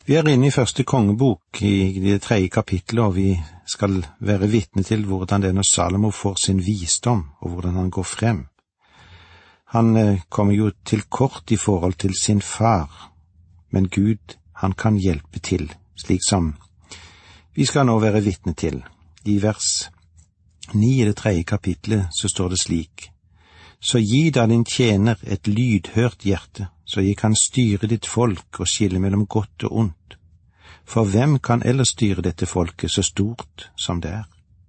Vi er inne i første kongebok i det 3. kapitlet, og vi skal være vitne til hvordan det er når Salomo får sin visdom, og hvordan han går frem. Han kommer jo til kort i forhold til sin far, men Gud, han kan hjelpe til, slik som vi skal nå være vitne til. I vers 9 i det 3. kapitlet så står det slik: Så gi da din tjener et lydhørt hjerte, så jeg kan styre ditt folk og skille mellom godt og ondt. For hvem kan ellers styre dette folket så stort som det er?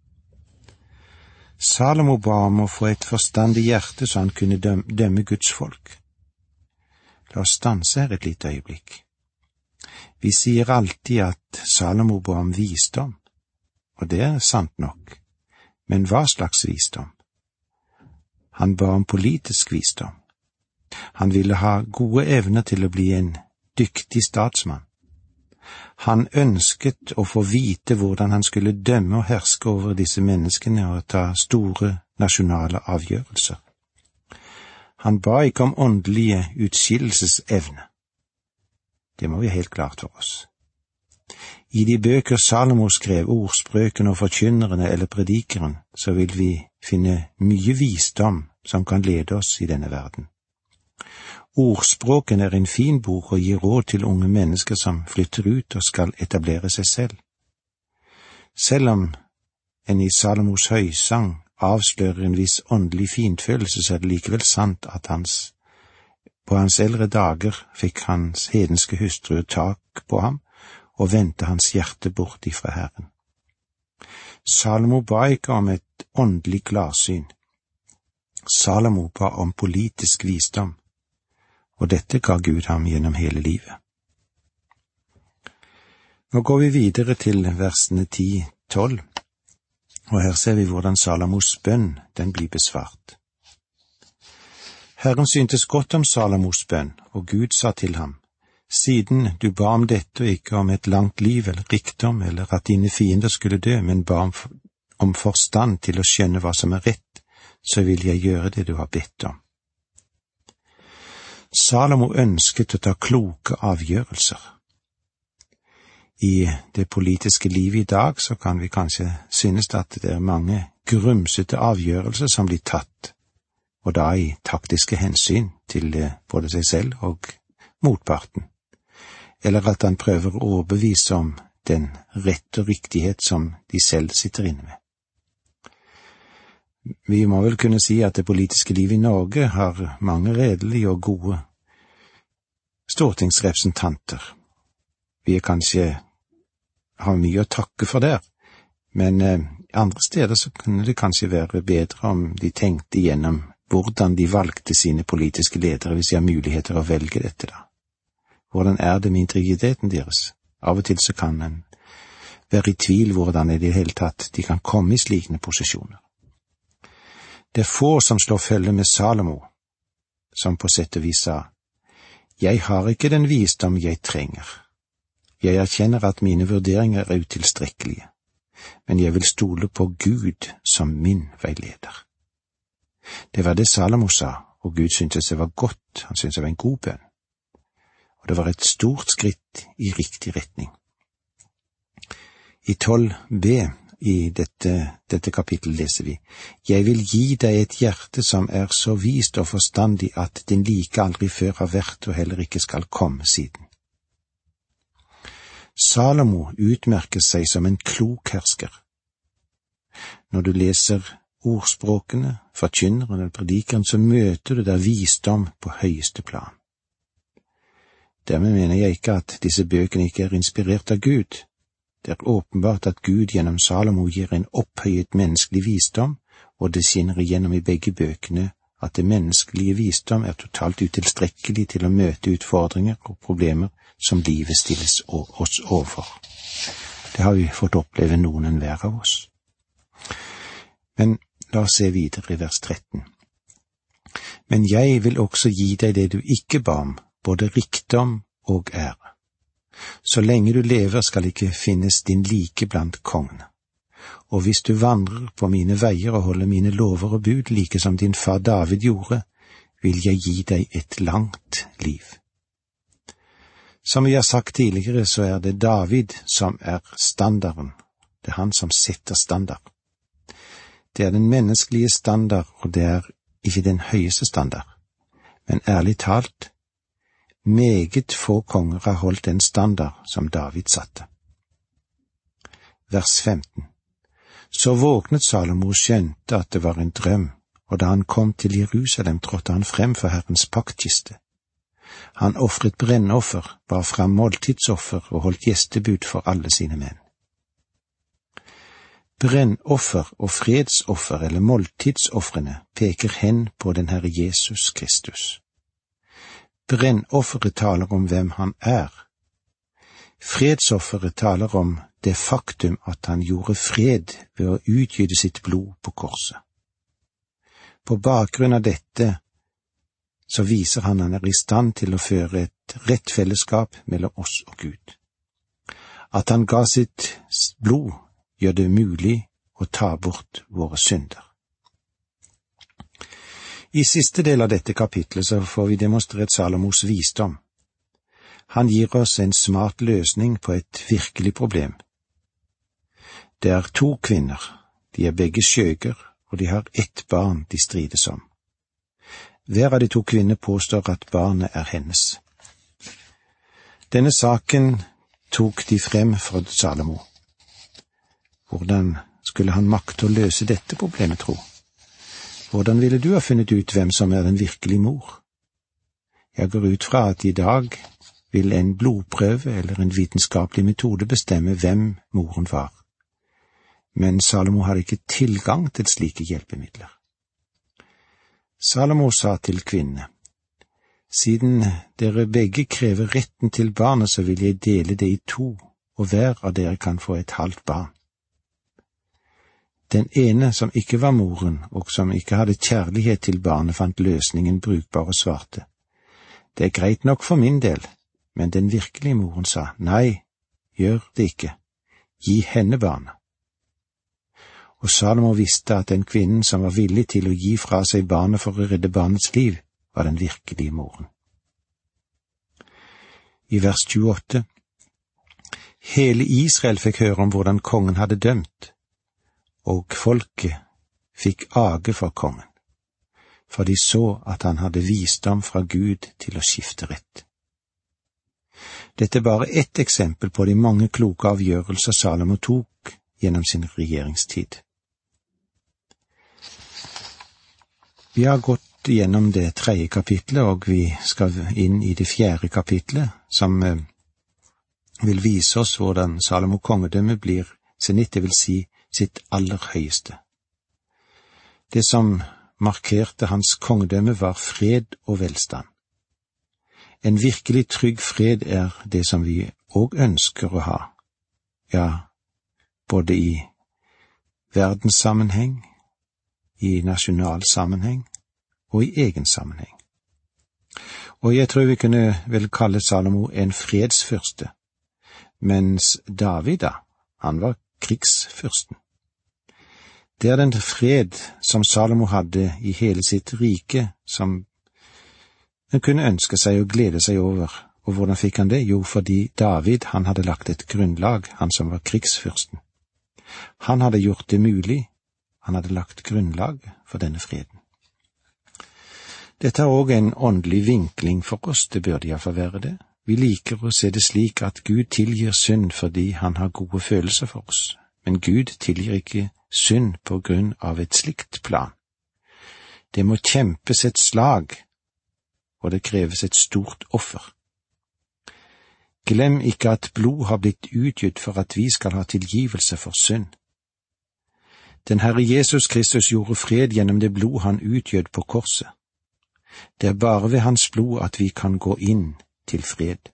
Salomo ba om å få et forstandig hjerte så han kunne dømme Guds folk. La oss stanse her et lite øyeblikk. Vi sier alltid at Salomo ba om visdom, og det er sant nok. Men hva slags visdom? Han ba om politisk visdom. Han ville ha gode evner til å bli en dyktig statsmann. Han ønsket å få vite hvordan han skulle dømme og herske over disse menneskene og ta store nasjonale avgjørelser. Han ba ikke om åndelige utskillelsesevne. Det må vi helt klart for oss. I de bøker Salomo skrev, Ordspråkene og Forkynnerne eller Predikeren, så vil vi finne mye visdom som kan lede oss i denne verden. Ordspråken er en fin bok og gir råd til unge mennesker som flytter ut og skal etablere seg selv. Selv om en i Salomos høysang avslører en viss åndelig finfølelse, så er det likevel sant at på hans eldre dager fikk hans hedenske hustru tak på ham og vendte hans hjerte bort ifra Herren. Salomo ba ikke om et åndelig klarsyn. Salomo ba om politisk visdom, og dette ga Gud ham gjennom hele livet. Nå går vi videre til versene 10-12, og her ser vi hvordan Salomos bønn den blir besvart. Herren syntes godt om Salomos bønn, og Gud sa til ham: Siden du ba om dette og ikke om et langt liv eller rikdom eller at dine fiender skulle dø, men ba om forstand til å skjønne hva som er rett, så vil jeg gjøre det du har bedt om. Salomo ønsket å ta kloke avgjørelser. I det politiske livet i dag så kan vi kanskje synes at det er mange grumsete avgjørelser som blir tatt, og da i taktiske hensyn til både seg selv og motparten, eller at han prøver å overbevise om den rett og riktighet som de selv sitter inne med. Vi må vel kunne si at det politiske livet i Norge har mange redelige og gode stortingsrepresentanter. Vi har mye å takke for der, men andre steder så kunne det kanskje være bedre om de tenkte igjennom hvordan de valgte sine politiske ledere, hvis de har muligheter å velge dette da. Hvordan er det med integriteten deres? Av og til så kan en være i tvil hvordan i det hele tatt de kan komme i slikne posisjoner. Det er få som slår følge med Salomo, som på sett og vis sa: Jeg har ikke den visdom jeg trenger. Jeg erkjenner at mine vurderinger er utilstrekkelige, men jeg vil stole på Gud som min veileder. Det var det Salomo sa, og Gud syntes det var godt, han syntes det var en god bønn. Og det var et stort skritt i riktig retning. I 12b i dette kapittel leser vi: Jeg vil gi deg et hjerte som er så vist og forstandig at din like aldri før har vært og heller ikke skal komme siden. Salomo utmerker seg som en klok hersker. Når du leser Ordspråkene, Forkynneren eller Predikeren, så møter du der visdom på høyeste plan. Dermed mener jeg ikke at disse bøkene ikke er inspirert av Gud. Det er åpenbart at Gud gjennom Salomo gir en opphøyet menneskelig visdom, og det skinner igjennom i begge bøkene at det menneskelige visdom er totalt utilstrekkelig til å møte utfordringer og problemer som livet stilles oss overfor. Det har vi fått oppleve noen hver av oss. Men la oss se videre i vers 13. Men jeg vil også gi deg det du ikke ba om, både rikdom og ære. Så lenge du lever skal ikke finnes din like blant kongene. Og hvis du vandrer på mine veier og holder mine lover og bud, like som din far David gjorde, vil jeg gi deg et langt liv. Som vi har sagt tidligere, så er det David som er standarden. Det er han som setter standard. Det er den menneskelige standard, og det er ikke den høyeste standard. Men ærlig talt, meget få konger har holdt den standard som David satte. Vers 15. Så våknet Salomo og skjønte at det var en drøm, og da han kom til Jerusalem trådte han frem for Herrens paktkiste. Han offret brennoffer, bar fram måltidsoffer og holdt gjestebud for alle sine menn. Brennoffer og fredsoffer eller måltidsoffrene peker hen på den Herre Jesus Kristus. Brennofferet taler om hvem han er. Fredsofferet taler om det faktum at han gjorde fred ved å utgyte sitt blod på korset. På bakgrunn av dette så viser han er i stand til å føre et rett fellesskap mellom oss og Gud. At han ga sitt blod gjør det mulig å ta bort våre synder. I siste del av dette kapitlet så får vi demonstrert Salomos visdom. Han gir oss en smart løsning på et virkelig problem. Det er 2 kvinner, de er begge skjøger, og de har ett barn de strides om. Hver av de 2 kvinner påstår at barnet er hennes. Denne saken tok de frem for Salomo. Hvordan skulle han makte å løse dette problemet, tro? Hvordan ville du ha funnet ut hvem som er den virkelige mor? Jeg går ut fra at i dag vil en blodprøve eller en vitenskapelig metode bestemme hvem moren var. Men Salomo hadde ikke tilgang til slike hjelpemidler. Salomo sa til kvinnene, siden dere begge krever retten til barnet, så vil jeg dele det i 2, og hver av dere kan få et halvt barn. Den ene som ikke var moren, og som ikke hadde kjærlighet til barnet, fant løsningen brukbar og svarte, det er greit nok for min del, men den virkelige moren sa, nei, gjør det ikke, gi henne barnet. Og Salomo visste at den kvinnen som var villig til å gi fra seg barnet for å redde barnets liv, var den virkelige moren. I vers 28, hele Israel fikk høre om hvordan kongen hadde dømt, og folket fikk age for kongen, for de så at han hadde visdom fra Gud til å skifte rett. Dette er bare ett eksempel på de mange kloke avgjørelser Salomo tok gjennom sin regjeringstid. Vi har gått gjennom det 3. kapitlet, og vi skal inn i det 4. kapitlet, som vil vise oss hvordan Salomo kongedømme blir senitt, det vil si sitt aller høyeste. Det som markerte hans kongedømme var fred og velstand. En virkelig trygg fred er det som vi også ønsker å ha, ja, både i verdenssammenheng, i nasjonal sammenheng og i egen sammenheng. Og jeg tror vi kunne vel kalle Salomo en fredsfyrste, mens David han var krigsfyrsten. Det er den fred som Salomo hadde i hele sitt rike, som han kunne ønske seg og glede seg over. Og hvordan fikk han det? Jo, fordi David, han hadde lagt et grunnlag, han som var krigsfyrsten. Han hadde gjort det mulig, han hadde lagt grunnlag for denne freden. Dette er også en åndelig vinkling for oss, det burde iallfall være det. Vi liker å se det slik at Gud tilgir synd fordi han har gode følelser for oss, men Gud tilgir ikke synd på grunn av et slikt plan. Det må kjempes et slag, og det kreves et stort offer. Glem ikke at blod har blitt utgitt for at vi skal ha tilgivelse for synd. Den Herre Jesus Kristus gjorde fred gjennom det blod han utgjød på korset. Det er bare ved hans blod at vi kan gå inn til fred.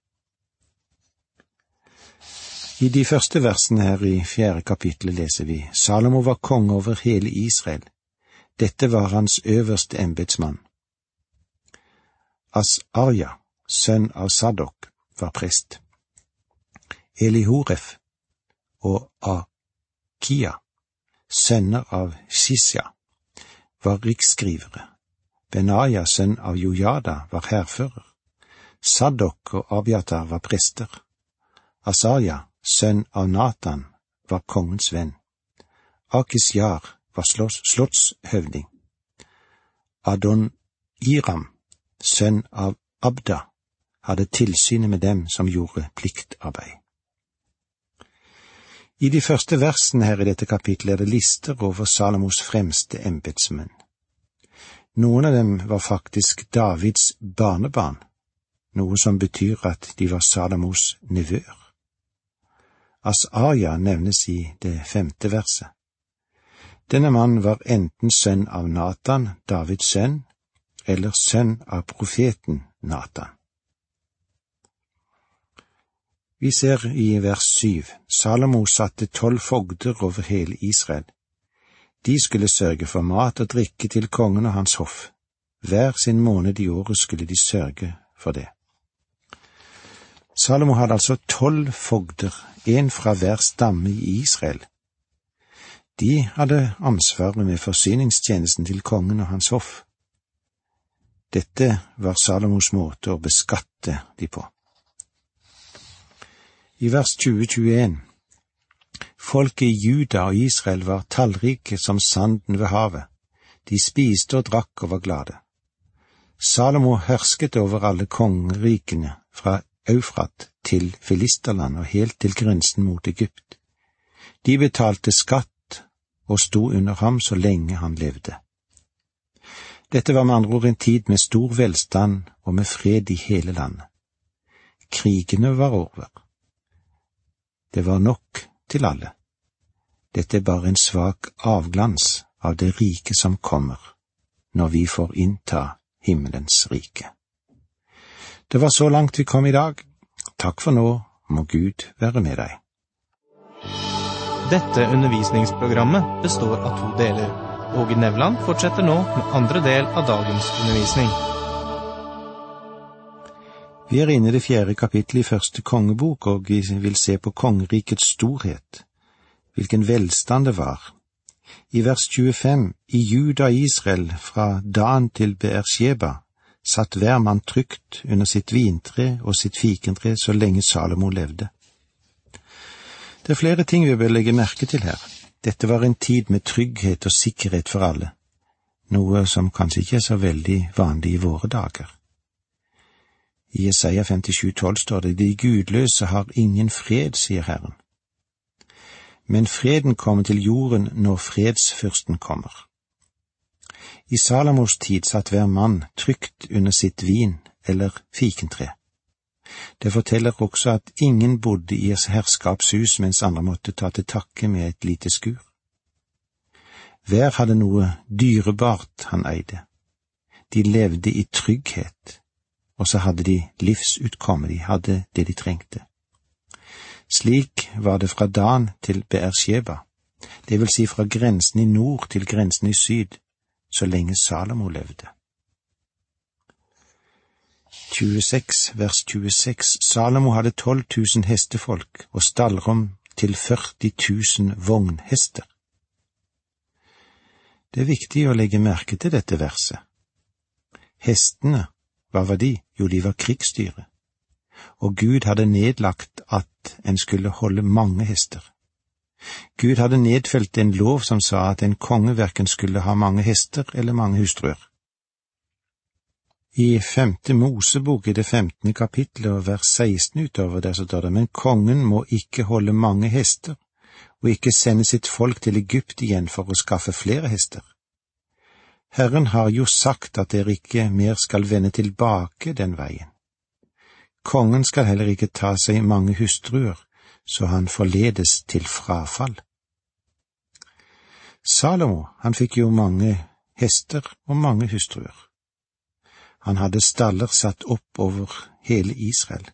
I de første versene her i 4. kapittelet leser vi, Salomo var konge over hele Israel. Dette var hans øverste embetsmann. Asarja, sønn av Sadok, var prest. Elihoref og Akia, sønner av Shisja, var riksskrivere. Benaja, sønn av Jojada, var hærfører. Sadok og Abiatar var prester. Asaja, sønn av Natan, var kongens venn. Akisjar var slottshøvding. Adoniram, sønn av Abda, hadde tilsynet med dem som gjorde pliktarbeid. I de første versene her i dette kapitlet det lister over Salomos fremste embetsmenn. Noen av dem var faktisk Davids barnebarn, noe som betyr at de var Salomos nevøer. Asaja nevnes i det 5. verset. Denne mannen var enten sønn av Natan, Davids sønn, eller sønn av profeten Natan. Vi ser i vers 7, Salomo satte 12 fogder over hele Israel. De skulle sørge for mat og drikke til kongen og hans hoff. Hver sin måned i året skulle de sørge for det. Salomo hadde altså 12 fogder, en fra hver stamme i Israel. De hadde ansvaret med forsyningstjenesten til kongen og hans hoff. Dette var Salomos måte å beskatte de på. I vers 20-21, folket i Juda og Israel var tallrike som sanden ved havet. De spiste og drakk og var glade. Salomo hersket over alle kongerikene fra Eufrat til Filisterland og helt til grensen mot Egypt. De betalte skatt og sto under ham så lenge han levde. Dette var med andre ord en tid med stor velstand og med fred i hele landet. Krigene var over. Det var nok til alle. Dette er bare en svak avglans av det rike som kommer, når vi får innta himmelens rike. Det var så langt vi kom i dag. Takk for nå, må Gud være med deg. Dette undervisningsprogrammet består av 2 deler. Åge Nevland fortsetter nå med andre del av dagens undervisning. Vi er inne i det 4. kapittel i 1. kongebok, og vi vil se på kongerikets storhet, hvilken velstand det var. I vers 25, i Juda og Israel, fra Dan til Beersheba, satt hver mann trygt under sitt vintre og sitt fikentre så lenge Salomo levde. Det er flere ting vi bør legge merke til her. Dette var en tid med trygghet og sikkerhet for alle, noe som kanskje ikke er så veldig vanlig i våre dager. I Jesaja 57,12 står det, de gudløse har ingen fred, sier Herren. Men freden kommer til jorden når fredsfyrsten kommer. I Salomos tid satt hver mann trygt under sitt vin eller fikentre. Det forteller også at ingen bodde i herskapshus mens andre måtte ta til takke med et lite skur. Hver hadde noe dyrebart han eide. De levde i trygghet, og så hadde de livsutkomme, de hadde det de trengte. Slik var det fra Dan til Beersheba, det vil si fra grensen i nord til grensen i syd, så lenge Salomo levde. 26, vers 26, Salomo hadde 12 000 hestefolk og stallrom til 40 000 vognhester. Det er viktig å legge merke til dette verset. Hestene, hva var de? Jo, de var krigsdyret. Og Gud hadde nedlagt at en skulle holde mange hester. Gud hadde nedfelt en lov som sa at en konge hverken skulle ha mange hester eller mange hustruer. I 5. Mosebok i det 15. kapitlet og vers 16 utover der så står det, men kongen må ikke holde mange hester, og ikke sende sitt folk til Egypt igjen for å skaffe flere hester. Herren har jo sagt at dere ikke mer skal vende tilbake den veien. Kongen skal heller ikke ta seg mange hustruer, så han forledes til frafall. Salomo, han fikk jo mange hester og mange hustruer. Han hadde staller satt opp over hele Israel.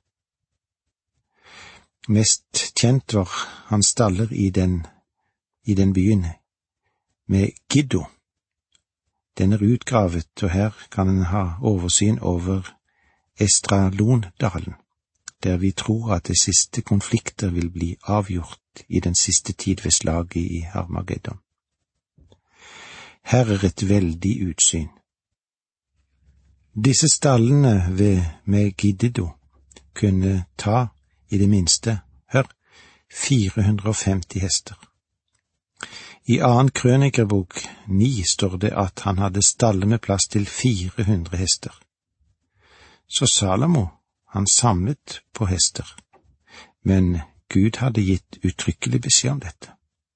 Mest kjent var hans staller i den byen med Giddo. Den er utgravet, og her kan en ha oversyn over Estralondalen, der vi tror at de siste konflikter vil bli avgjort i den siste tid ved slaget i Armageddon. Her er et veldig utsyn. Disse stallene ved Megiddo kunne ta, i det minste, 450 hester. I 2. Krønikerbok 9 står det at han hadde stalle med plass til 400 hester. Så Salomo, han samlet på hester, men Gud hadde gitt uttrykkelig beskjed om dette.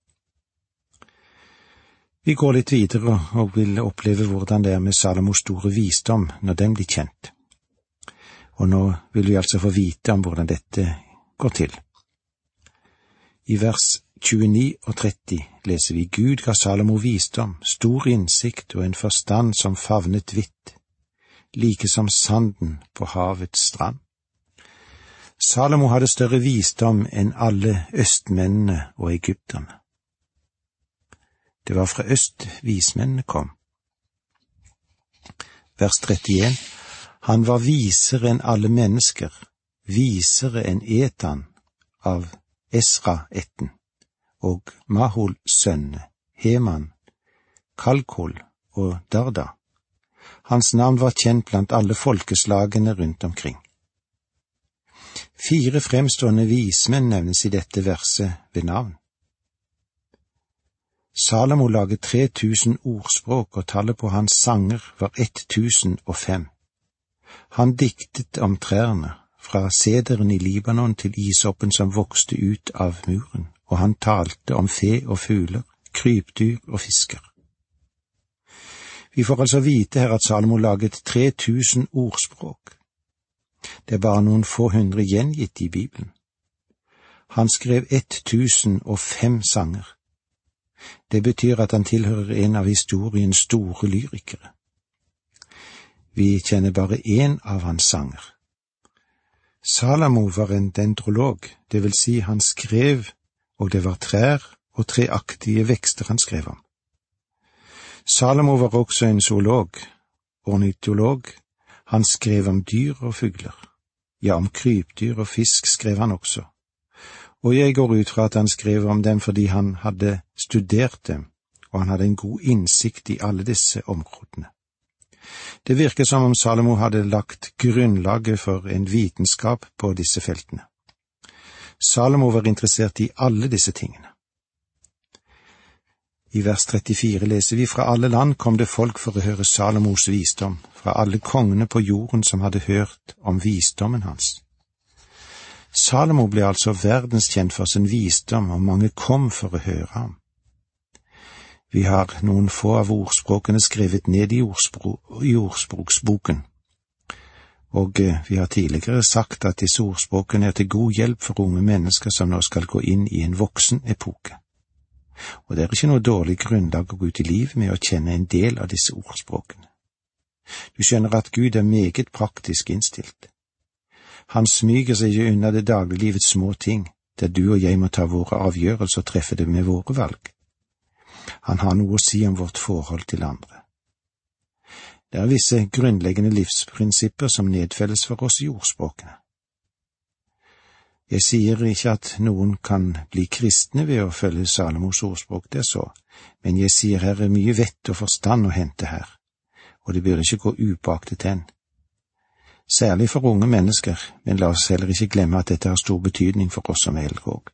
Vi går litt videre og vil oppleve hvordan det er med Salomos store visdom når den blir kjent. Og nå vil vi altså få vite om hvordan dette går til. I vers 29 og 30 leser vi: Gud ga Salomo visdom, stor innsikt og en forstand som favnet vidt, like som sanden på havets strand. Salomo hadde større visdom enn alle østmennene og egypterne. Det var fra øst vismennene kom. Vers 31: Han var visere enn alle mennesker, visere enn Etan av Esra-ætten, og Mahol sønne, Heman, Kalkol og Darda. Hans navn var kjent blant alle folkeslagene rundt omkring. 4 fremstående vismenn nevnes i dette verset ved navn. Salomo laget 3000 ordspråk, og tallet på hans sanger var 1005. Han diktet om trærne, fra sederen i Libanon til isoppen som vokste ut av muren, og han talte om fe og fugler, krypdyr og fisker. Vi får altså vite her at Salomo laget 3000 ordspråk. Det er bare noen få hundre gjengitt i Bibelen. Han skrev 1005 sanger. Det betyr at han tilhører en av historiens store lyrikere. Vi kjenner bare én av hans sanger. Salomo var en dendrolog, det vil si han skrev, og det var trær og treaktige vekster han skrev om. Salomo var også en zoolog, ornitolog. Han skrev om dyr og fugler. Ja, om krypdyr og fisk skrev han også. Og jeg går ut fra at han skrev om dem fordi han hadde studert dem, og han hadde en god innsikt i alle disse områdene. Det virker som om Salomo hadde lagt grunnlaget for en vitenskap på disse feltene. Salomo var interessert i alle disse tingene. I vers 34 leser vi: Fra alle land kom det folk for å høre Salomos visdom, fra alle kongene på jorden som hadde hørt om visdommen hans. Salomo ble altså verdenskjent for sin visdom, og mange kom for å høre ham. Vi har noen få av ordspråkene skrevet ned i ordspråksboken, og vi har tidligere sagt at disse ordspråkene er til god hjelp for unge mennesker som nå skal gå inn i en voksen epoke. Og det er ikke noe dårlig grunnlag å gå ut i livet med å kjenne en del av disse ordspråkene. Du skjønner at Gud er meget praktisk innstilt. Han smyger seg unna det dagliglivets små ting, der du og jeg må ta våre avgjørelser og treffe det med våre valg. Han har noe å si om vårt forhold til andre. Det er visse grunnleggende livsprinsipper som nedfelles for oss i ordspråkene. Jeg sier ikke at noen kan bli kristne ved å følge Salomos ordspråk, det er så, men jeg sier her er mye vett og forstand å hente her, og det burde ikke gå upåaktet hen. Særlig for unge mennesker, men la oss heller ikke glemme at dette har stor betydning for oss som eldre òg.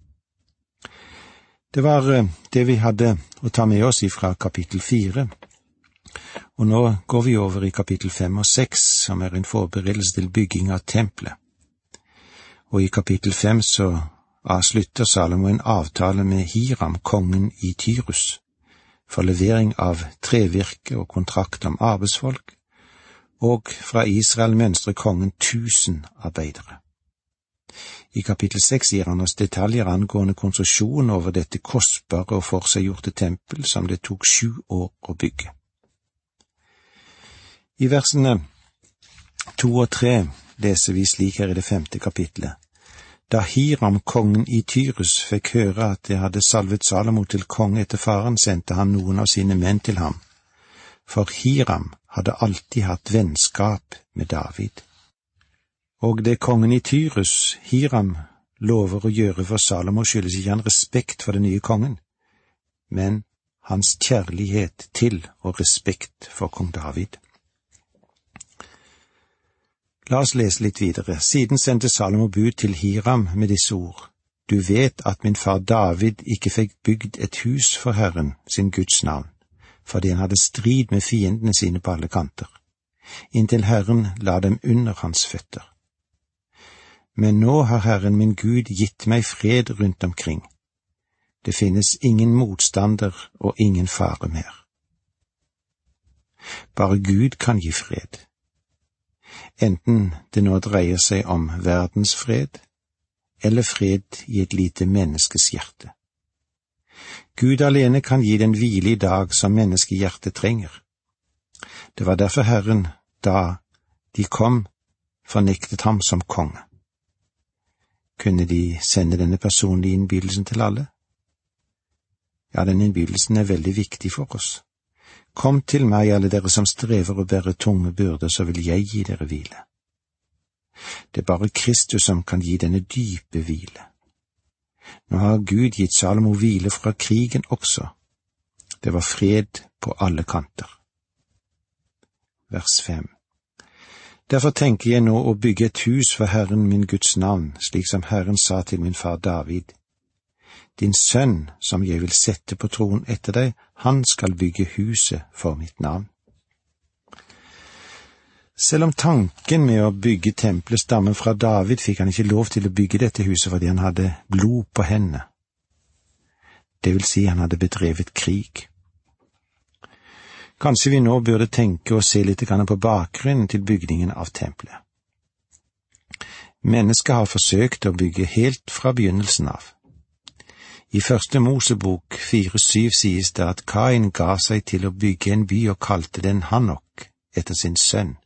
Det var det vi hadde å ta med oss fra kapittel 4, og nå går vi over i kapittel 5 og 6, som er en forberedelse til bygging av tempelet. Og i kapittel 5 så avslutter Salomo en avtale med Hiram, kongen i Tyrus, for levering av trevirke og kontrakt om arbeidsfolk, og fra Israel mønstrer kongen 1000 arbeidere. I kapittel 6 gir han oss detaljer angående konstruksjon over dette kostbare og forseggjorte tempel som det tok 7 år å bygge. I versene 2 og 3 leser vi slik her i det 5. kapitlet: Da Hiram, kongen i Tyrus, fikk høre at det hadde salvet Salomo til konge etter faren, sendte han noen av sine menn til ham, for Hiram hadde alltid hatt vennskap med David. Og det kongen i Tyrus, Hiram, lover å gjøre for Salomo, skyldes ikke han respekt for den nye kongen, men hans kjærlighet til og respekt for kong David. La oss lese litt videre. Siden sendte Salomo bud til Hiram med disse ord. Du vet at min far David ikke fikk bygd et hus for Herren, sin Guds navn, fordi han hadde strid med fiendene sine på alle kanter, inntil Herren la dem under hans føtter. Men nå har Herren min Gud gitt meg fred rundt omkring. Det finnes ingen motstander og ingen fare mer. Bare Gud kan gi fred. Enten det nå dreier seg om verdens fred, eller fred i et lite menneskes hjerte. Gud alene kan gi den hvile i dag som menneskehjertet trenger. Det var derfor Herren, da de kom, fornektet ham som konge. Kunne de sende denne personlige innbydelsen til alle? Ja, denne innbydelsen er veldig viktig for oss. Kom til meg, alle dere som strever og bærer tunge byrder, så vil jeg gi dere hvile. Det er bare Kristus som kan gi denne dype hvile. Nå har Gud gitt Salomo hvile fra krigen også. Det var fred på alle kanter. Vers 5. Derfor tenker jeg nå å bygge et hus for Herren min Guds navn, slik som Herren sa til min far David. Din sønn, som jeg vil sette på tronen etter deg, han skal bygge huset for mitt navn. Selv om tanken med å bygge tempelet stammer fra David, fikk han ikke lov til å bygge dette huset fordi han hadde blod på hendene. Det vil si han hadde bedrevet krig. Kanskje vi nå burde tenke og se litt på bakgrunnen til bygningen av tempelet. Mennesket har forsøkt å bygge helt fra begynnelsen av. I første Mosebok 4:7 sies det at Kain ga seg til å bygge en by og kalte den Hanok etter sin sønn.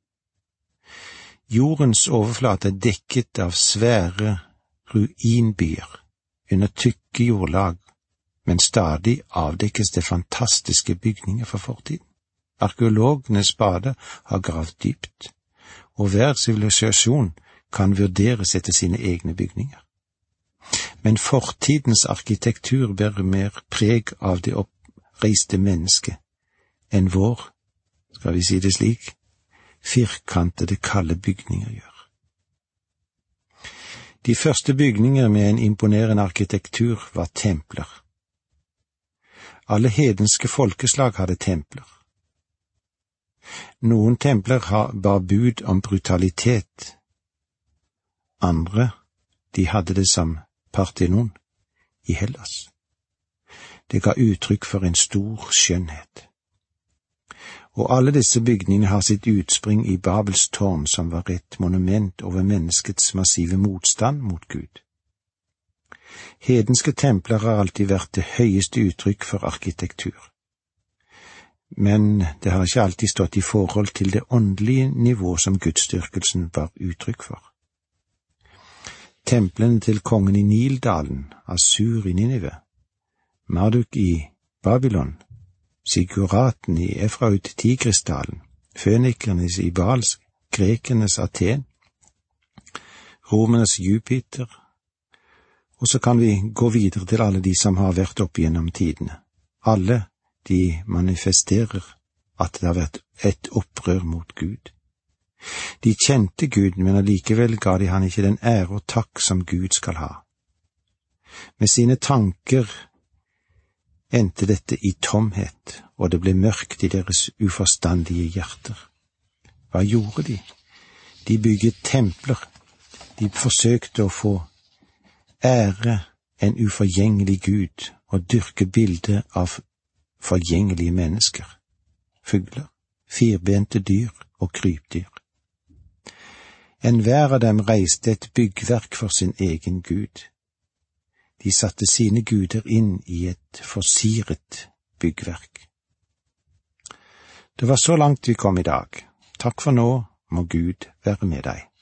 Jordens overflate er dekket av svære ruinbyer under tykke jordlag, men stadig avdekkes det fantastiske bygninger for fortiden. Arkeologenes spade har gravd dypt, og hver sivilisasjon kan vurderes etter sine egne bygninger. Men fortidens arkitektur bærer mer preg av det oppreiste mennesket enn vår, skal vi si det slik, firkantede kalde bygninger gjør. De første bygninger med en imponerende arkitektur var templer. Alle hedenske folkeslag hadde templer. Noen templer bar bud om brutalitet. Andre, de hadde det som Parthenon i Hellas. Det ga uttrykk for en stor skjønnhet. Og alle disse bygningene har sitt utspring i Babels tårn, som var et monument over menneskets massive motstand mot Gud. Hedenske templer har alltid vært det høyeste uttrykk for arkitektur. Men det har ikke alltid stått i forhold til det åndelige nivå som gudsdyrkelsen var uttrykk for. Templene til kongen i Nildalen, Assur i Ninive, Marduk i Babylon, Siguraten i Efraut-Tigrisdalen, Fønikerne i Bals, grekernes Aten, romernes Jupiter, og så kan vi gå videre til alle de som har vært opp gjennom tidene. Alle de manifesterer at det har vært et opprør mot Gud. De kjente Gud, men allikevel ga de han ikke den ære og takk som Gud skal ha. Med sine tanker endte dette i tomhet, og det ble mørkt i deres uforstandige hjerter. Hva gjorde de? De bygget templer. De forsøkte å få ære en uforgjengelig Gud og dyrke bildet av forgjengelige mennesker, fugler, firbente dyr og krypdyr. Enhver av dem reiste et byggverk for sin egen Gud. De satte sine guder inn i et forsiret byggverk. Det var så langt vi kom i dag. Takk for nå, må Gud være med deg.